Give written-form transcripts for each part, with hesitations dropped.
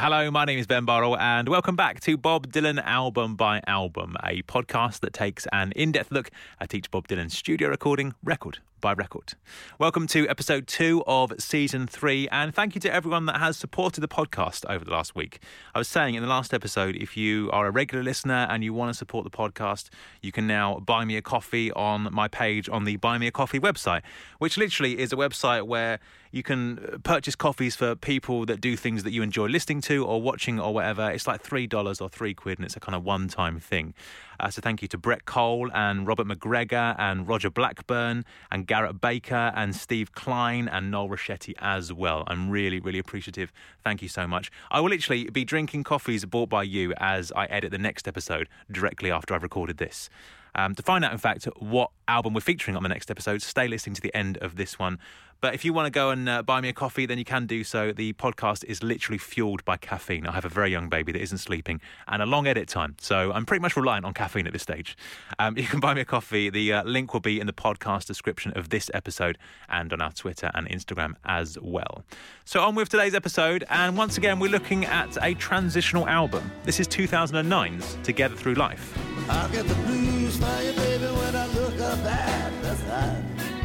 Hello, my name is Ben Burrell and welcome back to Bob Dylan Album by Album, a podcast that takes an in-depth look at each Bob Dylan studio recording, record by record. Welcome to episode 2 of season 3, and thank you to everyone that has supported the podcast over the last week. I was saying in the last episode, if you are a regular listener and you want to support the podcast, you can now buy me a coffee on my page on the Buy Me a Coffee website, which literally is a website where you can purchase coffees for people that do things that you enjoy listening to or watching or whatever. It's like $3 or £3, and it's a kind of one-time thing. So thank you to Brett Cole and Robert McGregor and Roger Blackburn and Garrett Baker and Steve Klein and Noel Rochetti as well. I'm really, really appreciative. Thank you so much. I will literally be drinking coffees bought by you as I edit the next episode directly after I've recorded this. To find out, in fact, what album we're featuring on the next episode, stay listening to the end of this one. But if you want to go and buy me a coffee, then you can do so. The podcast is literally fueled by caffeine. I have a very young baby that isn't sleeping and a long edit time, so I'm pretty much reliant on caffeine at this stage. You can buy me a coffee. The link will be in the podcast description of this episode and on our Twitter and Instagram as well. So on with today's episode, and once again, we're looking at a transitional album. This is 2009's Together Through Life. I'll get the blues for you, baby, when I look up at the sun.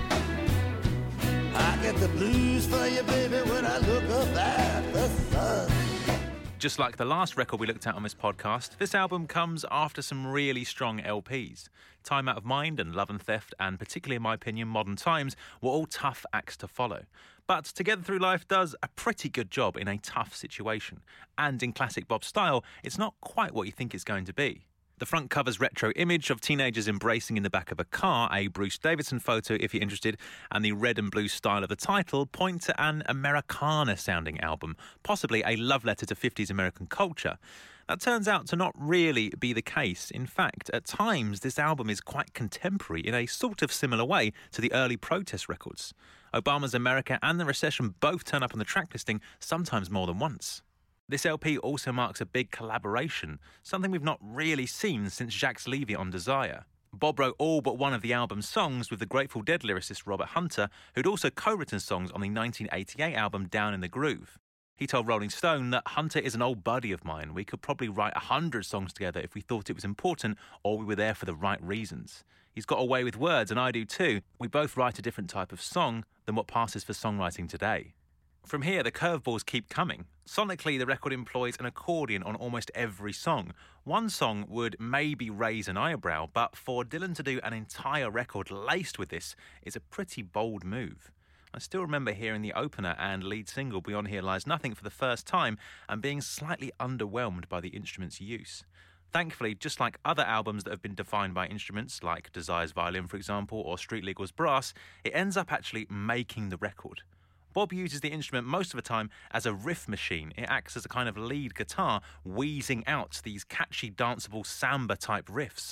I get the blues for you, baby, when I look up at the sun. Just like the last record we looked at on this podcast, this album comes after some really strong LPs. Time Out of Mind and Love and Theft, and particularly in my opinion, Modern Times, were all tough acts to follow. But Together Through Life does a pretty good job in a tough situation. And in classic Bob style, it's not quite what you think it's going to be. The front cover's retro image of teenagers embracing in the back of a car, a Bruce Davidson photo if you're interested, and the red and blue style of the title point to an Americana-sounding album, possibly a love letter to 50s American culture. That turns out to not really be the case. In fact, at times, this album is quite contemporary in a sort of similar way to the early protest records. Obama's America and The Recession both turn up on the track listing, sometimes more than once. This LP also marks a big collaboration, something we've not really seen since Jacques Levy on Desire. Bob wrote all but one of the album's songs with the Grateful Dead lyricist Robert Hunter, who'd also co-written songs on the 1988 album Down in the Groove. He told Rolling Stone that Hunter is an old buddy of mine. We could probably write 100 songs together if we thought it was important or we were there for the right reasons. He's got a way with words, and I do too. We both write a different type of song than what passes for songwriting today. From here, the curveballs keep coming. Sonically, the record employs an accordion on almost every song. One song would maybe raise an eyebrow, but for Dylan to do an entire record laced with this is a pretty bold move. I still remember hearing the opener and lead single Beyond Here Lies Nothing for the first time and being slightly underwhelmed by the instrument's use. Thankfully, just like other albums that have been defined by instruments, like Desire's violin, for example, or Street Legal's brass, it ends up actually making the record. Bob uses the instrument most of the time as a riff machine. It acts as a kind of lead guitar, wheezing out these catchy, danceable samba-type riffs.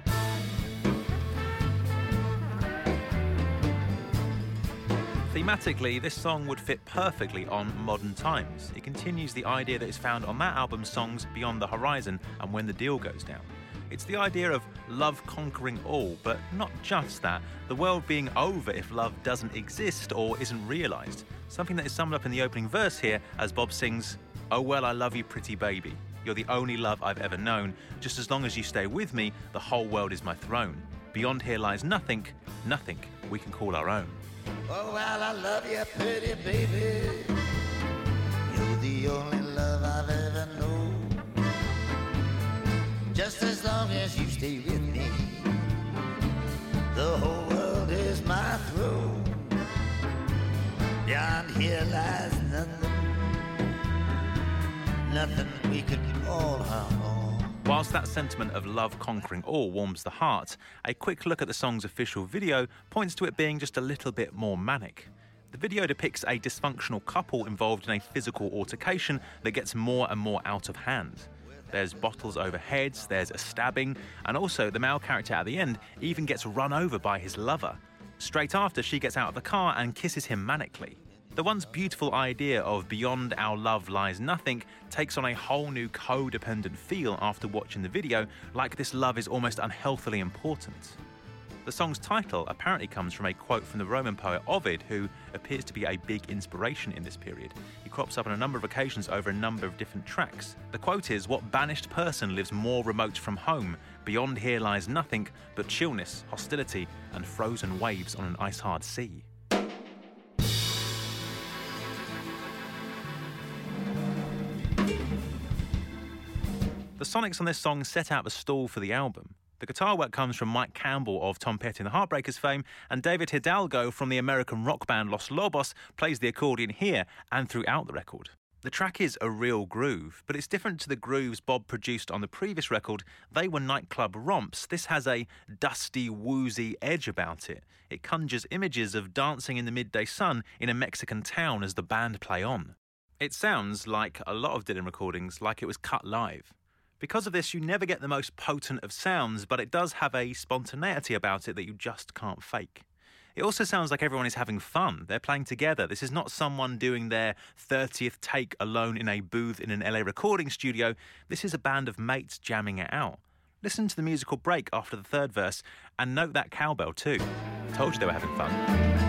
Thematically, this song would fit perfectly on Modern Times. It continues the idea that is found on that album's songs Beyond the Horizon and When the Deal Goes Down. It's the idea of love conquering all, but not just that, the world being over if love doesn't exist or isn't realised. Something that is summed up in the opening verse here as Bob sings, "Oh well, I love you, pretty baby. You're the only love I've ever known. Just as long as you stay with me, the whole world is my throne. Beyond here lies nothing, nothing we can call our own." Oh, well, I love you, pretty baby. You're the only love I've ever known. Just as long as you stay with me, the whole world is my throne. Beyond here lies nothing, nothing we could call our own. Whilst that sentiment of love conquering all warms the heart, a quick look at the song's official video points to it being just a little bit more manic. The video depicts a dysfunctional couple involved in a physical altercation that gets more and more out of hand. There's bottles over heads, there's a stabbing, and also the male character at the end even gets run over by his lover. Straight after, she gets out of the car and kisses him manically. The once beautiful idea of beyond our love lies nothing takes on a whole new codependent feel after watching the video, like this love is almost unhealthily important. The song's title apparently comes from a quote from the Roman poet Ovid, who appears to be a big inspiration in this period. He crops up on a number of occasions over a number of different tracks. The quote is, "What banished person lives more remote from home? Beyond here lies nothing but chillness, hostility, and frozen waves on an ice-hard sea." The Sonics on this song set out the stall for the album. The guitar work comes from Mike Campbell of Tom Petty and the Heartbreakers fame, and David Hidalgo from the American rock band Los Lobos plays the accordion here and throughout the record. The track is a real groove, but it's different to the grooves Bob produced on the previous record. They were nightclub romps. This has a dusty, woozy edge about it. It conjures images of dancing in the midday sun in a Mexican town as the band play on. It sounds, like a lot of Dylan recordings, like it was cut live. Because of this, you never get the most potent of sounds, but it does have a spontaneity about it that you just can't fake. It also sounds like everyone is having fun. They're playing together. This is not someone doing their 30th take alone in a booth in an LA recording studio. This is a band of mates jamming it out. Listen to the musical break after the third verse and note that cowbell too. Told you they were having fun.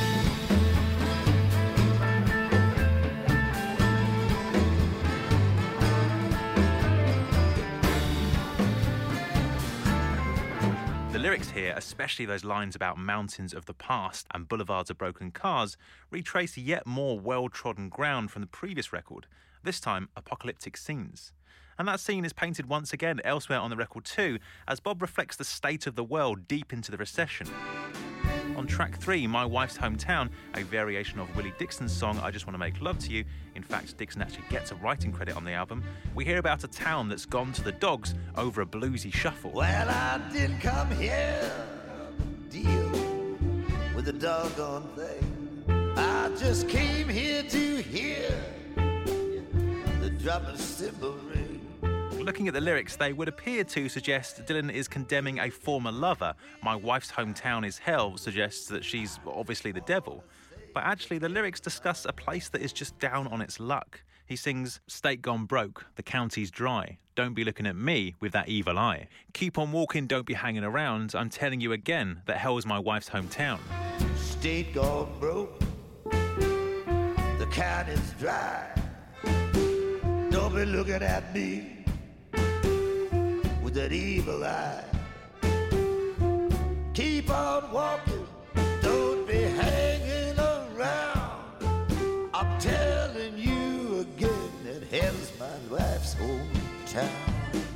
The lyrics here, especially those lines about mountains of the past and boulevards of broken cars, retrace yet more well-trodden ground from the previous record, this time apocalyptic scenes. And that scene is painted once again elsewhere on the record too, as Bob reflects the state of the world deep into the recession. On track 3, My Wife's Hometown, a variation of Willie Dixon's song I Just Want to Make Love to You. In fact, Dixon actually gets a writing credit on the album. We hear about a town that's gone to the dogs over a bluesy shuffle. Well, I didn't come here to deal with the doggone thing. I just came here to hear the drumming cymbal ring. Looking at the lyrics, they would appear to suggest Dylan is condemning a former lover. My wife's hometown is hell suggests that she's obviously the devil. But actually, the lyrics discuss a place that is just down on its luck. He sings, "State gone broke, the county's dry. Don't be looking at me with that evil eye. Keep on walking, don't be hanging around. I'm telling you again that hell's my wife's hometown." State gone broke, the county's dry. Don't be looking at me with that evil eye. Keep on walking, don't be hanging around. I'm telling you again that hell's my wife's hometown.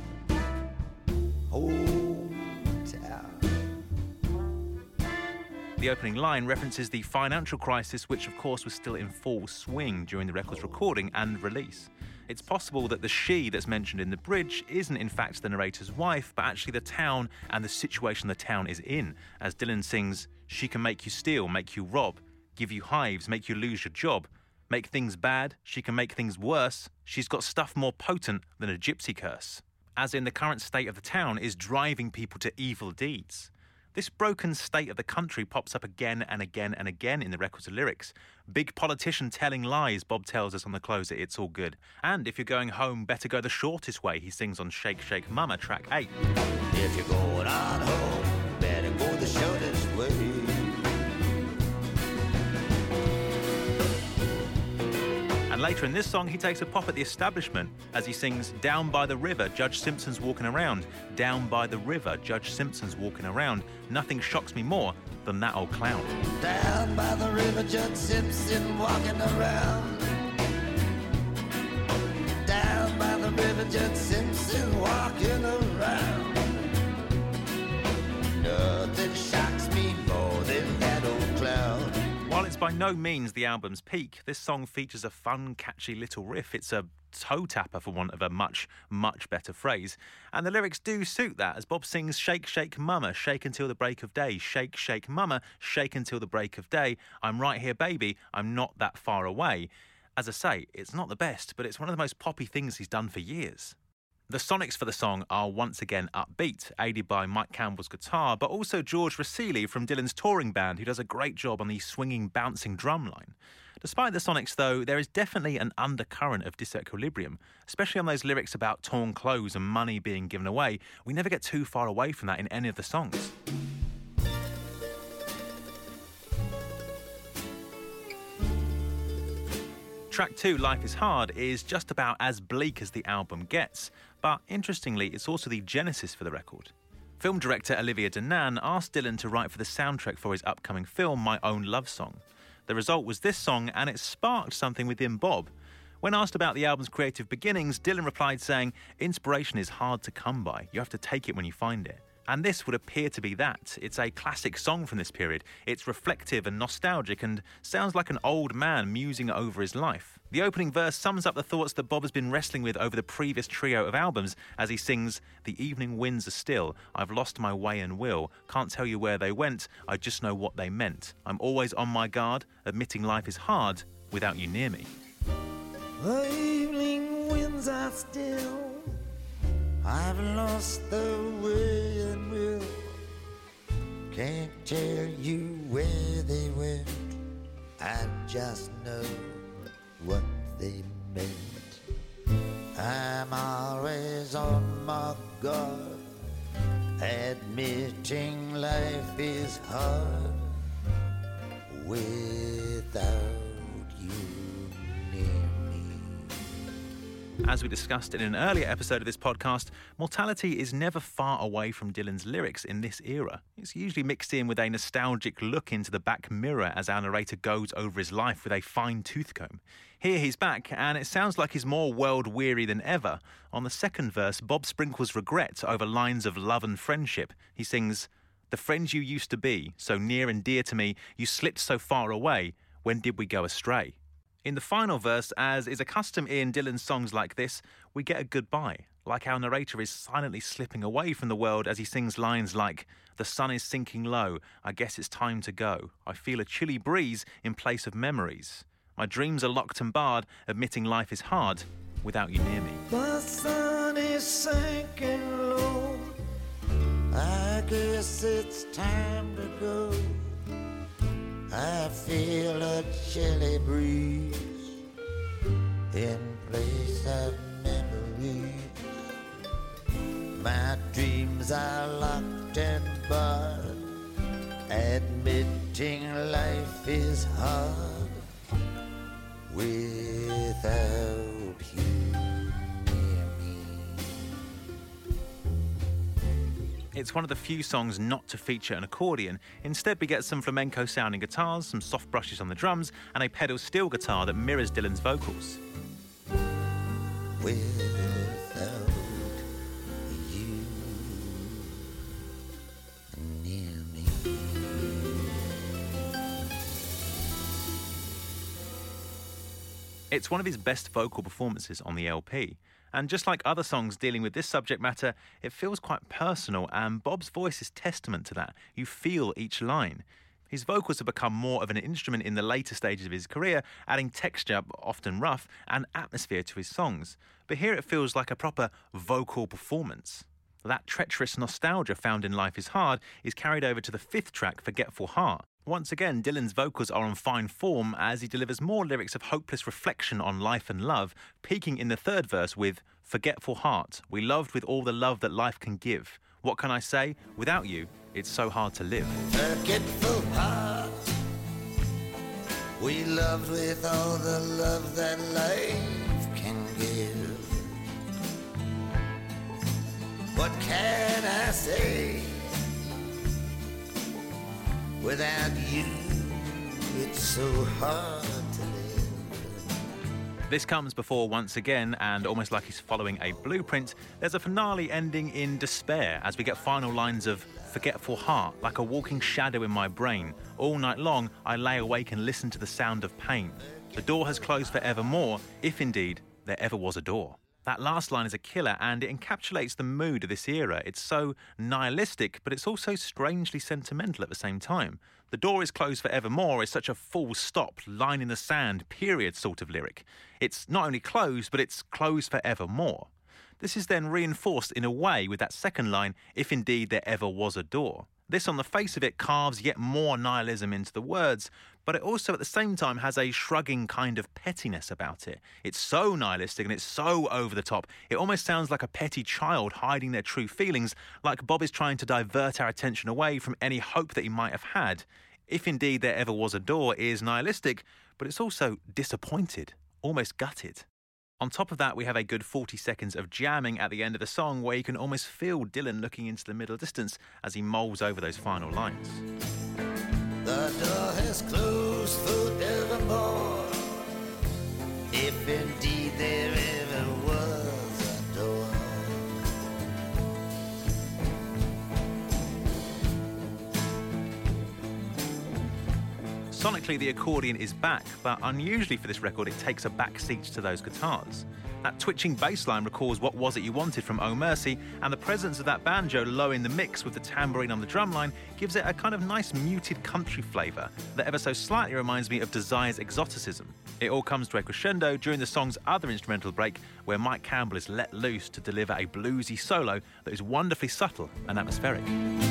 The opening line references the financial crisis, which of course was still in full swing during the record's recording and release. It's possible that the she that's mentioned in the bridge isn't in fact the narrator's wife, but actually the town and the situation the town is in, as Dylan sings, "She can make you steal, make you rob, give you hives, make you lose your job, make things bad, she can make things worse, she's got stuff more potent than a gypsy curse." As in, the current state of the town is driving people to evil deeds. This broken state of the country pops up again and again and again in the record's lyrics. Big politician telling lies, Bob tells us on the closer, It's All Good. And if you're going home, better go the shortest way, he sings on Shake Shake Mama, track 8. If you're going on home, better go the shortest way. And later in this song, he takes a pop at the establishment as he sings, "Down by the river, Judge Simpson's walking around. Down by the river, Judge Simpson's walking around. Nothing shocks me more than that old clown." Down by the river, Judge Simpson walking around. Down by the river, Judge Simpson walking around. Nothing shocks me more than that old clown. While it's by no means the album's peak, this song features a fun, catchy little riff. It's a toe tapper, for want of a much, much better phrase. And the lyrics do suit that, as Bob sings, "Shake, shake, mama, shake until the break of day. Shake, shake, mama, shake until the break of day. I'm right here, baby, I'm not that far away." As I say, it's not the best, but it's one of the most poppy things he's done for years. The sonics for the song are once again upbeat, aided by Mike Campbell's guitar, but also George Rossili from Dylan's touring band, who does a great job on the swinging, bouncing drum line. Despite the sonics, though, there is definitely an undercurrent of disequilibrium, especially on those lyrics about torn clothes and money being given away. We never get too far away from that in any of the songs. Track 2, Life is Hard, is just about as bleak as the album gets, but interestingly, it's also the genesis for the record. Film director Olivier Danan asked Dylan to write for the soundtrack for his upcoming film, My Own Love Song. The result was this song, and it sparked something within Bob. When asked about the album's creative beginnings, Dylan replied saying, "Inspiration is hard to come by. You have to take it when you find it." And this would appear to be that. It's a classic song from this period. It's reflective and nostalgic and sounds like an old man musing over his life. The opening verse sums up the thoughts that Bob has been wrestling with over the previous trio of albums as he sings, "The evening winds are still, I've lost my way and will, can't tell you where they went, I just know what they meant. I'm always on my guard, admitting life is hard without you near me." The evening winds are still, I've lost the way and will, can't tell you where they went, I just know what they meant. I'm always on my guard, admitting life is hard without you near me. As we discussed in an earlier episode of this podcast, mortality is never far away from Dylan's lyrics in this era. It's usually mixed in with a nostalgic look into the back mirror as our narrator goes over his life with a fine tooth comb. Here he's back, and it sounds like he's more world-weary than ever. On the second verse, Bob sprinkles regret over lines of love and friendship. He sings, "The friend you used to be, so near and dear to me, you slipped so far away. When did we go astray?" In the final verse, as is a custom in Dylan's songs like this, we get a goodbye, like our narrator is silently slipping away from the world as he sings lines like, "The sun is sinking low, I guess it's time to go. I feel a chilly breeze in place of memories. My dreams are locked and barred, admitting life is hard without you near me." The sun is sinking low, I guess it's time to go. I feel a chilly breeze in place of memories. My dreams are locked and barred, admitting life is hard without you near me. It's one of the few songs not to feature an accordion. Instead, we get some flamenco-sounding guitars, some soft brushes on the drums, and a pedal steel guitar that mirrors Dylan's vocals. Without you near me. It's one of his best vocal performances on the LP. And just like other songs dealing with this subject matter, it feels quite personal, and Bob's voice is testament to that. You feel each line. His vocals have become more of an instrument in the later stages of his career, adding texture, often rough, and atmosphere to his songs. But here it feels like a proper vocal performance. That treacherous nostalgia found in Life is Hard is carried over to the fifth track, Forgetful Heart. Once again, Dylan's vocals are on fine form as he delivers more lyrics of hopeless reflection on life and love, peaking in the third verse with "Forgetful heart, we loved with all the love that life can give. What can I say? Without you, it's so hard to live." Forgetful heart, we loved with all the love that life can give. What can I say? Without you, it's so hard to live. This comes before, once again, and almost like he's following a blueprint, there's a finale ending in despair as we get final lines of "Forgetful heart, like a walking shadow in my brain. All night long, I lay awake and listen to the sound of pain. The door has closed forevermore, if indeed there ever was a door." That last line is a killer, and it encapsulates the mood of this era. It's so nihilistic, but it's also strangely sentimental at the same time. "The door is closed forevermore" is such a full stop, line in the sand, period sort of lyric. It's not only closed, but it's closed forevermore. This is then reinforced in a way with that second line, "if indeed there ever was a door." This, on the face of it, carves yet more nihilism into the words, but it also at the same time has a shrugging kind of pettiness about it. It's so nihilistic and it's so over the top, it almost sounds like a petty child hiding their true feelings, like Bob is trying to divert our attention away from any hope that he might have had. "If indeed there ever was a door" is nihilistic, but it's also disappointed. almost gutted. On top of that, we have a good 40 seconds of jamming at the end of the song where you can almost feel Dylan looking into the middle distance as he mulls over those final lines. The door has closed forevermore, if indeed there ever was a door. Sonically, the accordion is back, but unusually for this record, it takes a back seat to those guitars. That twitching bass line recalls What Was It You Wanted from Oh Mercy, and the presence of that banjo low in the mix with the tambourine on the drum line gives it a kind of nice muted country flavour that ever so slightly reminds me of Desire's exoticism. It all comes to a crescendo during the song's other instrumental break, where Mike Campbell is let loose to deliver a bluesy solo that is wonderfully subtle and atmospheric.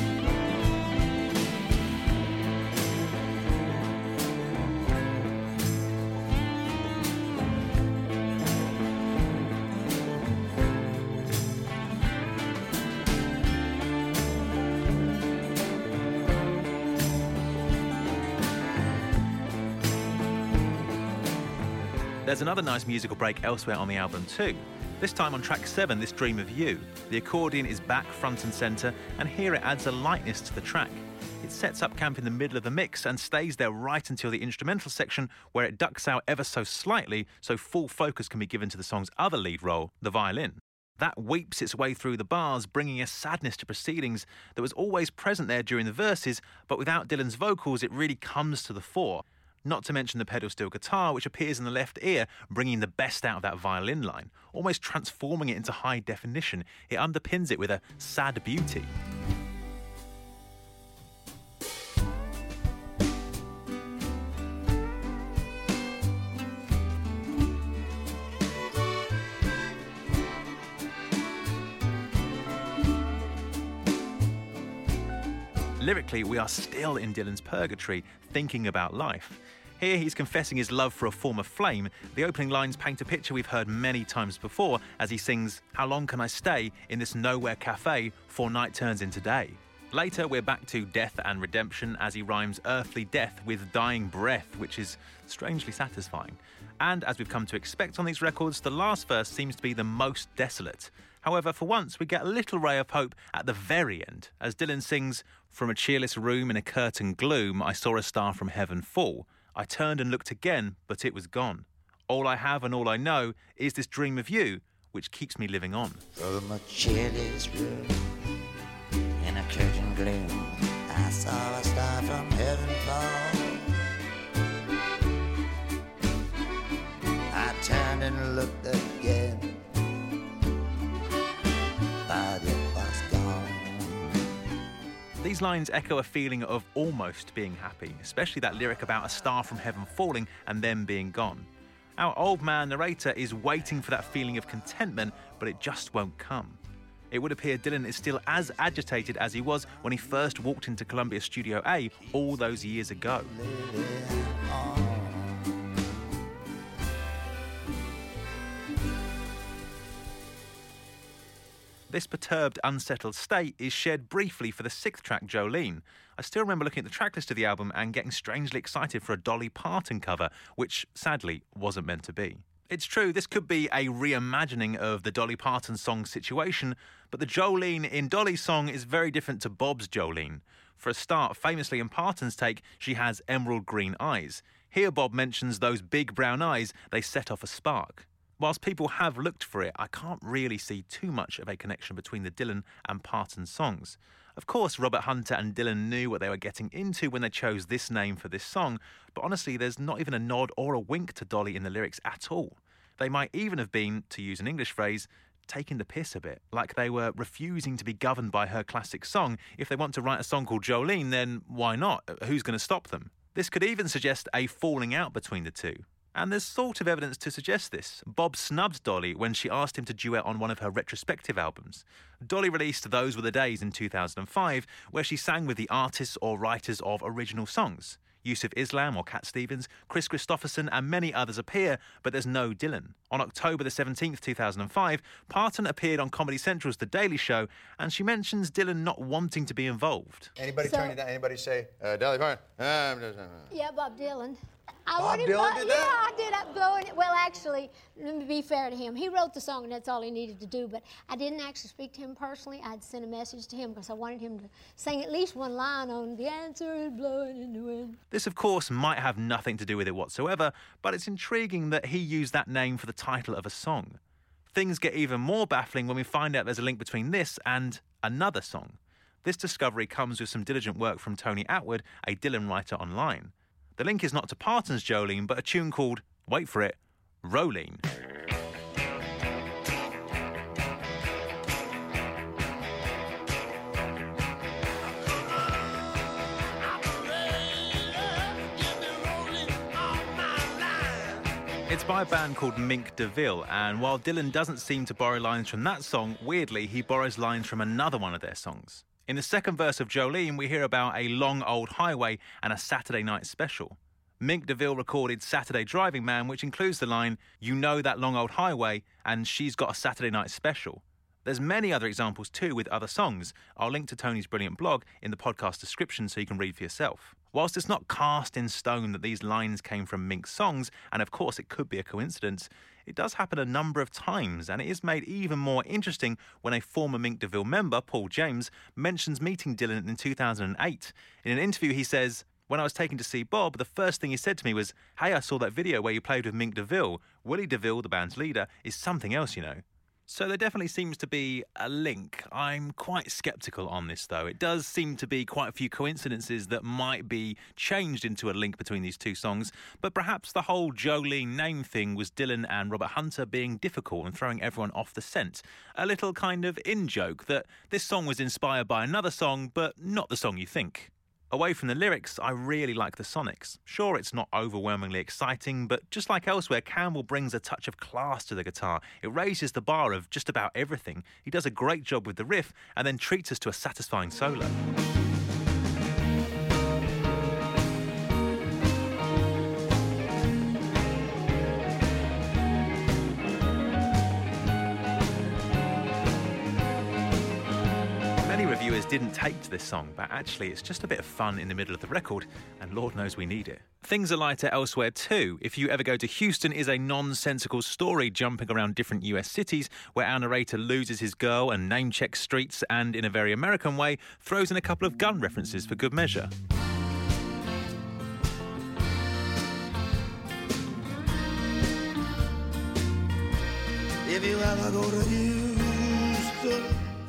There's another nice musical break elsewhere on the album too. This time on track 7, This Dream of You. The accordion is back front and centre, and here it adds a lightness to the track. It sets up camp in the middle of the mix and stays there right until the instrumental section, where it ducks out ever so slightly so full focus can be given to the song's other lead role, the violin. That weeps its way through the bars, bringing a sadness to proceedings that was always present there during the verses, but without Dylan's vocals it really comes to the fore. Not to mention the pedal steel guitar, which appears in the left ear, bringing the best out of that violin line, almost transforming it into high definition. It underpins it with a sad beauty. Lyrically, we are still in Dylan's purgatory, thinking about life. Here he's confessing his love for a former flame. The opening lines paint a picture we've heard many times before as he sings, "How long can I stay in this nowhere cafe 'fore night turns into day?" Later, we're back to death and redemption as he rhymes earthly death with dying breath, which is strangely satisfying. And as we've come to expect on these records, the last verse seems to be the most desolate. However, for once, we get a little ray of hope at the very end, as Dylan sings, "From a cheerless room in a curtained gloom, I saw a star from heaven fall. I turned and looked again, but it was gone. All I have and all I know is this dream of you, which keeps me living on." From a cheerless room in a curtained gloom, I saw a star from heaven fall. I turned and looked again, but it was gone. These lines echo a feeling of almost being happy, especially that lyric about a star from heaven falling and then being gone. Our old man narrator is waiting for that feeling of contentment, but it just won't come. It would appear Dylan is still as agitated as he was when he first walked into Columbia Studio A all those years ago. This perturbed, unsettled state is shared briefly for the 6th track, Jolene. I still remember looking at the tracklist of the album and getting strangely excited for a Dolly Parton cover, which sadly wasn't meant to be. It's true, this could be a reimagining of the Dolly Parton song Situation, but the Jolene in Dolly's song is very different to Bob's Jolene. For a start, famously in Parton's take, she has emerald green eyes. Here Bob mentions those big brown eyes, they set off a spark. Whilst people have looked for it, I can't really see too much of a connection between the Dylan and Parton songs. Of course, Robert Hunter and Dylan knew what they were getting into when they chose this name for this song, but honestly, there's not even a nod or a wink to Dolly in the lyrics at all. They might even have been, to use an English phrase, taking the piss a bit, like they were refusing to be governed by her classic song. If they want to write a song called Jolene, then why not? Who's going to stop them? This could even suggest a falling out between the two. And there's sort of evidence to suggest this. Bob snubbed Dolly when she asked him to duet on one of her retrospective albums. Dolly released Those Were the Days in 2005, where she sang with the artists or writers of original songs. Yusuf Islam or Cat Stevens, Chris Christopherson and many others appear, but there's no Dylan. On October the 17th, 2005, Parton appeared on Comedy Central's The Daily Show, and she mentions Dylan not wanting to be involved. Anybody turn it down? Anybody say, Dolly Parton? Yeah, Bob Dylan. Bob Dylan did that? Yeah, I did. I'm blowing it. Well, actually, let me be fair to him. He wrote the song, and that's all he needed to do. But I didn't actually speak to him personally. I'd sent a message to him because I wanted him to sing at least one line on "The answer is blowing in the wind." This, of course, might have nothing to do with it whatsoever, but it's intriguing that he used that name for the title of a song. Things get even more baffling when we find out there's a link between this and another song. This discovery comes with some diligent work from Tony Attwood, a Dylan writer online. The link is not to Parton's Jolene, but a tune called, wait for it, Rolene. It's by a band called Mink DeVille, and while Dylan doesn't seem to borrow lines from that song, weirdly, he borrows lines from another one of their songs. In the second verse of Jolene, we hear about a long old highway and a Saturday night special. Mink DeVille recorded Saturday Driving Man, which includes the line, you know that long old highway, and she's got a Saturday night special. There's many other examples too with other songs. I'll link to Tony's brilliant blog in the podcast description so you can read for yourself. Whilst it's not cast in stone that these lines came from Mink's songs, and of course it could be a coincidence, it does happen a number of times, and it is made even more interesting when a former Mink DeVille member, Paul James, mentions meeting Dylan in 2008. In an interview he says, when I was taken to see Bob, the first thing he said to me was, hey, I saw that video where you played with Mink DeVille. Willie DeVille, the band's leader, is something else, you know. So there definitely seems to be a link. I'm quite sceptical on this, though. It does seem to be quite a few coincidences that might be changed into a link between these two songs, but perhaps the whole Jolene name thing was Dylan and Robert Hunter being difficult and throwing everyone off the scent. A little kind of in-joke that this song was inspired by another song, but not the song you think. Away from the lyrics, I really like the sonics. Sure, it's not overwhelmingly exciting, but just like elsewhere, Campbell brings a touch of class to the guitar. It raises the bar of just about everything. He does a great job with the riff and then treats us to a satisfying solo. Reviewers didn't take to this song, but actually it's just a bit of fun in the middle of the record, and Lord knows we need it. Things are lighter elsewhere too. If You Ever Go to Houston is a nonsensical story jumping around different US cities where our narrator loses his girl and name-checks streets and, in a very American way, throws in a couple of gun references for good measure. If you ever go to Houston,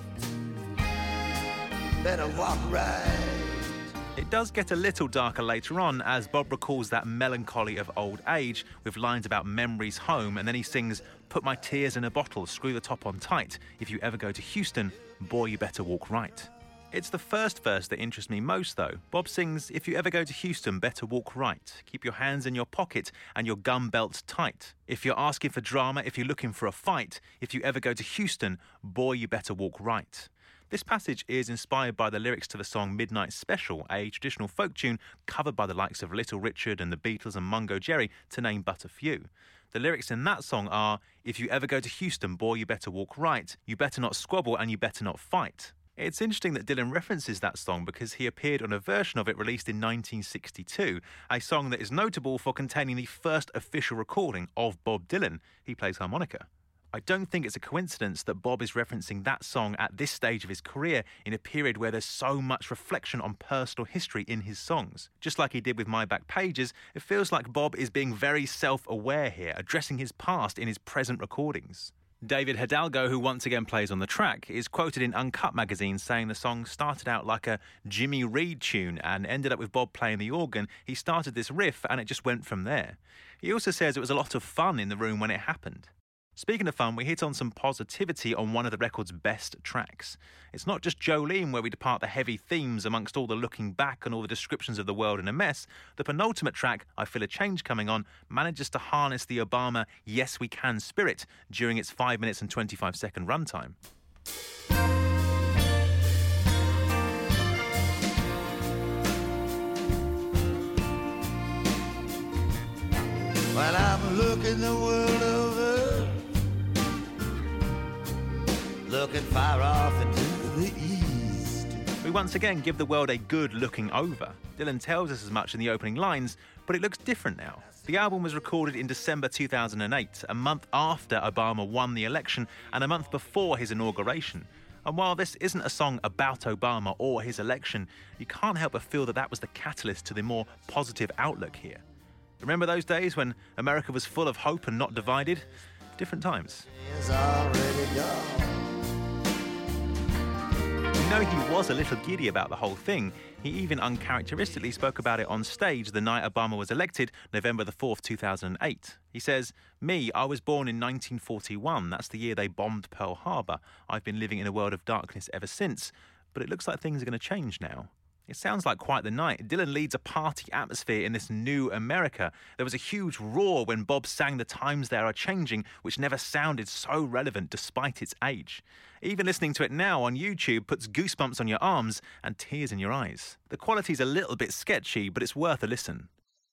better walk right. It does get a little darker later on as Bob recalls that melancholy of old age with lines about memories home, and then he sings, put my tears in a bottle, screw the top on tight. If you ever go to Houston, boy, you better walk right. It's the first verse that interests me most, though. Bob sings, if you ever go to Houston, better walk right. Keep your hands in your pocket and your gun belts tight. If you're asking for drama, if you're looking for a fight, if you ever go to Houston, boy, you better walk right. This passage is inspired by the lyrics to the song Midnight Special, a traditional folk tune covered by the likes of Little Richard and the Beatles and Mungo Jerry, to name but a few. The lyrics in that song are, if you ever go to Houston, boy, you better walk right, you better not squabble and you better not fight. It's interesting that Dylan references that song because he appeared on a version of it released in 1962, a song that is notable for containing the first official recording of Bob Dylan. He plays harmonica. I don't think it's a coincidence that Bob is referencing that song at this stage of his career in a period where there's so much reflection on personal history in his songs. Just like he did with My Back Pages, it feels like Bob is being very self-aware here, addressing his past in his present recordings. David Hidalgo, who once again plays on the track, is quoted in Uncut magazine saying the song started out like a Jimmy Reed tune and ended up with Bob playing the organ. He started this riff and it just went from there. He also says it was a lot of fun in the room when it happened. Speaking of fun, we hit on some positivity on one of the record's best tracks. It's not just Jolene where we depart the heavy themes amongst all the looking back and all the descriptions of the world in a mess. The penultimate track, I Feel a Change Coming On, manages to harness the Obama Yes We Can spirit during its 5 minutes and 25-second runtime. When I'm looking the world over, looking far off into the east. We once again give the world a good looking over. Dylan tells us as much in the opening lines, But it looks different now. The album was recorded in December 2008, a month after Obama won the election and a month before his inauguration. And while this isn't a song about Obama or his election, you can't help but feel that that was the catalyst to the more positive outlook here. Remember those days when America was full of hope and not divided? Different times. You know, he was a little giddy about the whole thing. He even uncharacteristically spoke about it on stage the night Obama was elected, November the 4th, 2008. He says, "Me, I was born in 1941. That's the year they bombed Pearl Harbor. I've been living in a world of darkness ever since. But it looks like things are going to change now." It sounds like quite the night. Dylan leads a party atmosphere in this new America. There was a huge roar when Bob sang "The Times They Are Changing," which never sounded so relevant despite its age. Even listening to it now on YouTube puts goosebumps on your arms and tears in your eyes. The quality's a little bit sketchy, but it's worth a listen.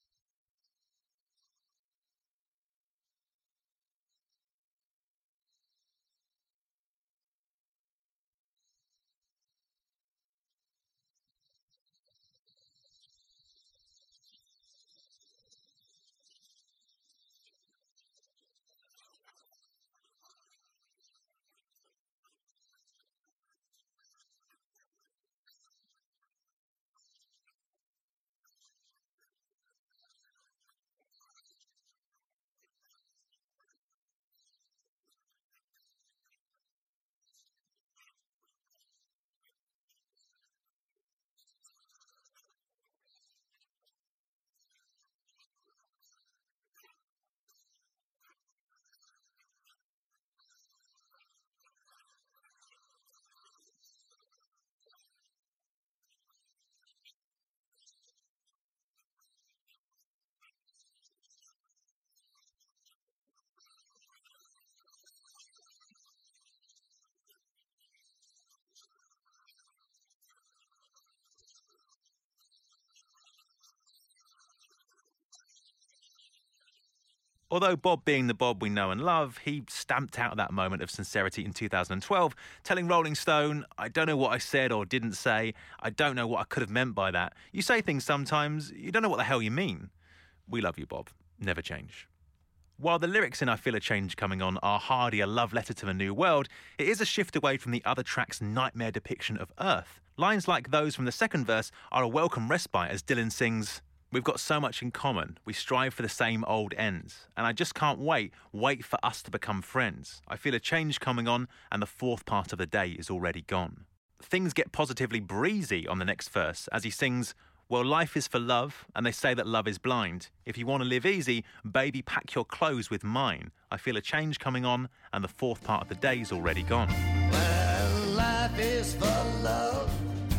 Although Bob being the Bob we know and love, he stamped out that moment of sincerity in 2012, telling Rolling Stone, "I don't know what I said or didn't say. I don't know what I could have meant by that. You say things sometimes, you don't know what the hell you mean." We love you, Bob. Never change. While the lyrics in I Feel a Change Coming On are hardly a love letter to a new world, it is a shift away from the other track's nightmare depiction of Earth. Lines like those from the second verse are a welcome respite as Dylan sings, "We've got so much in common. We strive for the same old ends. And I just can't wait for us to become friends. I feel a change coming on and the fourth part of the day is already gone." Things get positively breezy on the next verse as he sings, "Well, life is for love, and they say that love is blind. If you want to live easy, baby, pack your clothes with mine. I feel a change coming on, and the fourth part of the day's already gone." Well, life is for love,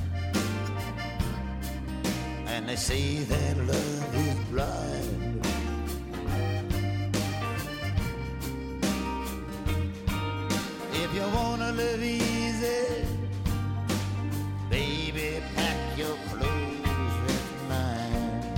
and they say that love is blind. If you want to live easy, baby, pack your clothes with mine.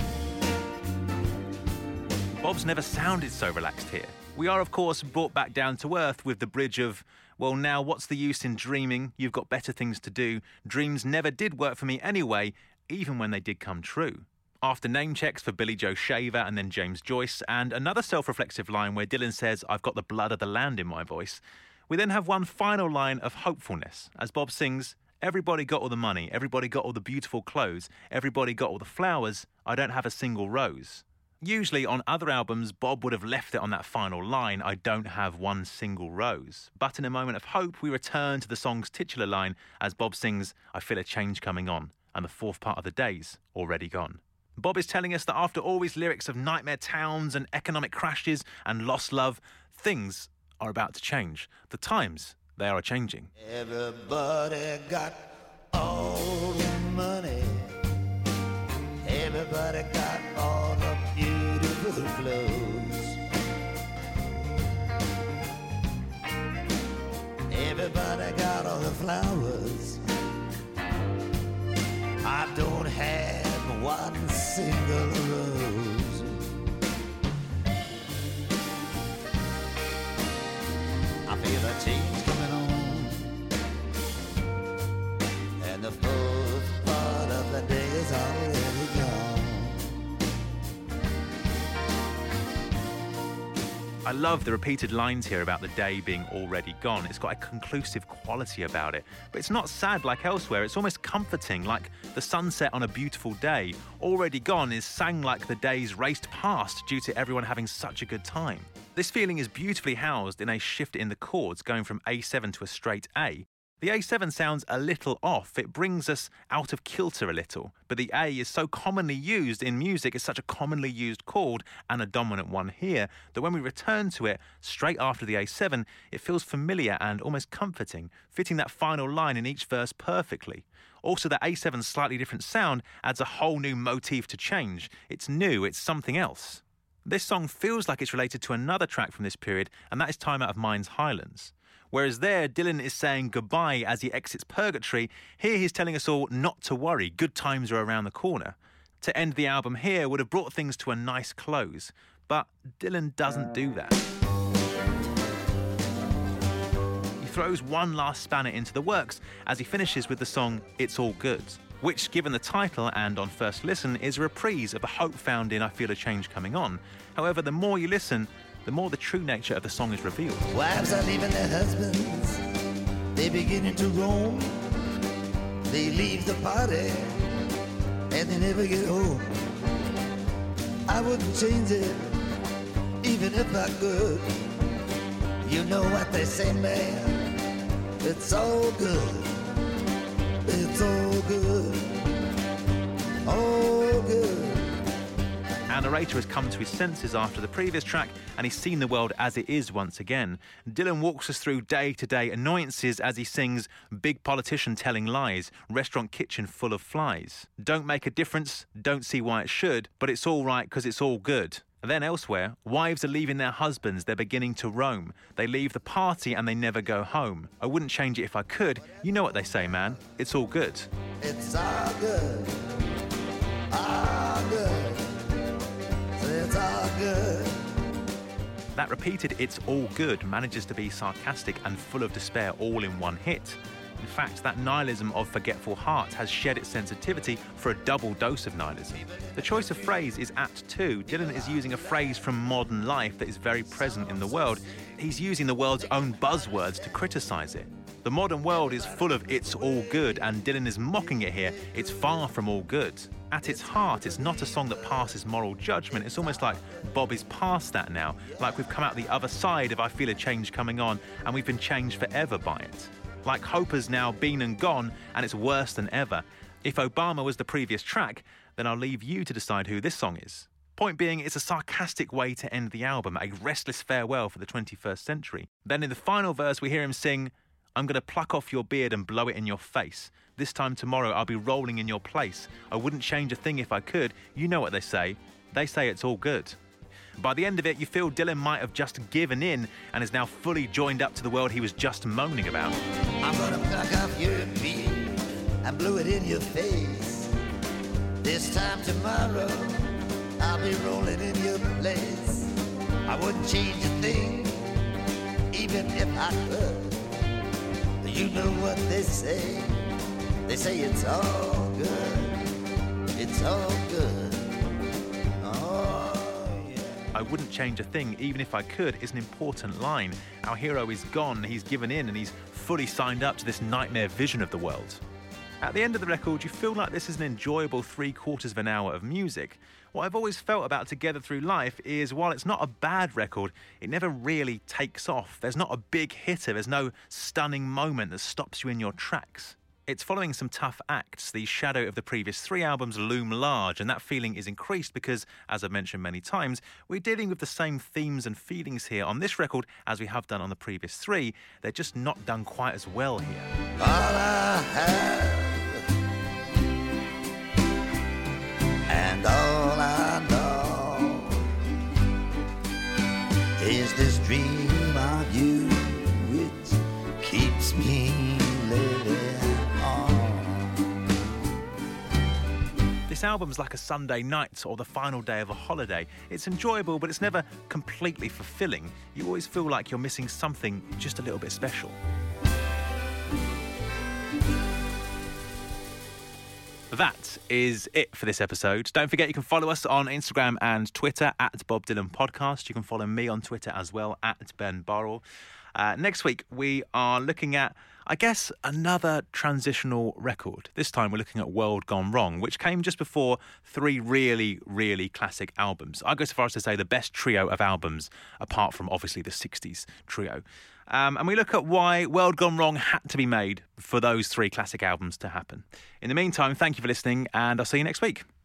Bob's never sounded so relaxed here. We are, of course, brought back down to earth with the bridge of, "Well, now what's the use in dreaming? You've got better things to do. Dreams never did work for me anyway, even when they did come true." After name checks for Billy Joe Shaver and then James Joyce, and another self-reflexive line where Dylan says, "I've got the blood of the land in my voice," we then have one final line of hopefulness as Bob sings, "Everybody got all the money, everybody got all the beautiful clothes, everybody got all the flowers, I don't have a single rose." Usually on other albums, Bob would have left it on that final line, "I don't have one single rose." But in a moment of hope, we return to the song's titular line as Bob sings, "I feel a change coming on, and the fourth part of the day's already gone." Bob is telling us that after all these lyrics of nightmare towns and economic crashes and lost love, things are about to change. The times, they are changing. Everybody got all the money. Everybody got all the beautiful clothes. Everybody got all the flowers. I don't have one single rose. I feel a change coming on, and the fourth part of the day is already gone. I love the repeated lines here about the day being already gone. It's got a conclusive quality about it. But it's not sad like elsewhere, it's almost comforting, like the sunset on a beautiful day. Already gone is sang like the days raced past due to everyone having such a good time. This feeling is beautifully housed in a shift in the chords, going from A7 to a straight A. The A7 sounds a little off, it brings us out of kilter a little, but the A is so commonly used in music, it's such a commonly used chord and a dominant one here, that when we return to it straight after the A7, it feels familiar and almost comforting, fitting that final line in each verse perfectly. Also, the A7's slightly different sound adds a whole new motif to change. It's new, it's something else. This song feels like it's related to another track from this period, and that is Time Out of Mind's Highlands. Whereas there, Dylan is saying goodbye as he exits purgatory, here he's telling us all not to worry, good times are around the corner. To end the album here would have brought things to a nice close, but Dylan doesn't do that. He throws one last spanner into the works as he finishes with the song It's All Good, which, given the title and on first listen, is a reprise of the hope found in I Feel a Change Coming On. However, the more you listen, the more the true nature of the song is revealed. Wives are leaving their husbands, they're beginning to roam. They leave the party and they never get home. I wouldn't change it, even if I could. You know what they say, man, it's all good. It's all good, all good. Our narrator has come to his senses after the previous track and he's seen the world as it is once again. Dylan walks us through day-to-day annoyances as he sings Big Politician Telling Lies, Restaurant Kitchen Full of Flies. Don't make a difference, don't see why it should, but it's all right because it's all good. Then elsewhere, wives are leaving their husbands, they're beginning to roam. They leave the party and they never go home. I wouldn't change it if I could. You know what they say, man. It's all good. It's all good. All good. It's all good. That repeated "it's all good" manages to be sarcastic and full of despair all in one hit. In fact, that nihilism of Forgetful Heart has shed its sensitivity for a double dose of nihilism. The choice of phrase is apt too. Dylan is using a phrase from modern life that is very present in the world. He's using the world's own buzzwords to criticise it. The modern world is full of "it's all good" and Dylan is mocking it here. It's far from all good. At its heart, it's not a song that passes moral judgment. It's almost like Bob is past that now, like we've come out the other side of I Feel a Change Coming On and we've been changed forever by it. Like hope has now been and gone and it's worse than ever. If Obama was the previous track, then I'll leave you to decide who this song is. Point being, it's a sarcastic way to end the album, a restless farewell for the 21st century. Then in the final verse we hear him sing, I'm going to pluck off your beard and blow it in your face. This time tomorrow I'll be rolling in your place. I wouldn't change a thing if I could. You know what they say. They say it's all good. By the end of it, you feel Dylan might have just given in and is now fully joined up to the world he was just moaning about. I'm gonna pluck off your beard and blow it in your face. This time tomorrow, I'll be rolling in your place. I wouldn't change a thing, even if I could. You know what they say. They say it's all good. It's all good. I wouldn't change a thing, even if I could, is an important line. Our hero is gone, he's given in, and he's fully signed up to this nightmare vision of the world. At the end of the record, you feel like this is an enjoyable 3/4 of an hour of music. What I've always felt about Together Through Life is, while it's not a bad record, it never really takes off. There's not a big hitter, there's no stunning moment that stops you in your tracks. It's following some tough acts. The shadow of the previous 3 albums loom large, and that feeling is increased because, as I've mentioned many times, we're dealing with the same themes and feelings here on this record as we have done on the previous 3. They're just not done quite as well here. All I have and all I know is this dream of you which keeps me living. This album's like a Sunday night or the final day of a holiday. It's enjoyable, but it's never completely fulfilling. You always feel like you're missing something just a little bit special. That is it for this episode. Don't forget you can follow us on Instagram and Twitter at Bob Dylan Podcast. You can follow me on Twitter as well at Ben Burrell. Next week we are looking at, I guess, another transitional record. This time we're looking at World Gone Wrong, which came just before 3 really, really classic albums. I go so far as to say the best trio of albums, apart from obviously the 60s trio. And we look at why World Gone Wrong had to be made for those 3 classic albums to happen. In the meantime, thank you for listening, and I'll see you next week.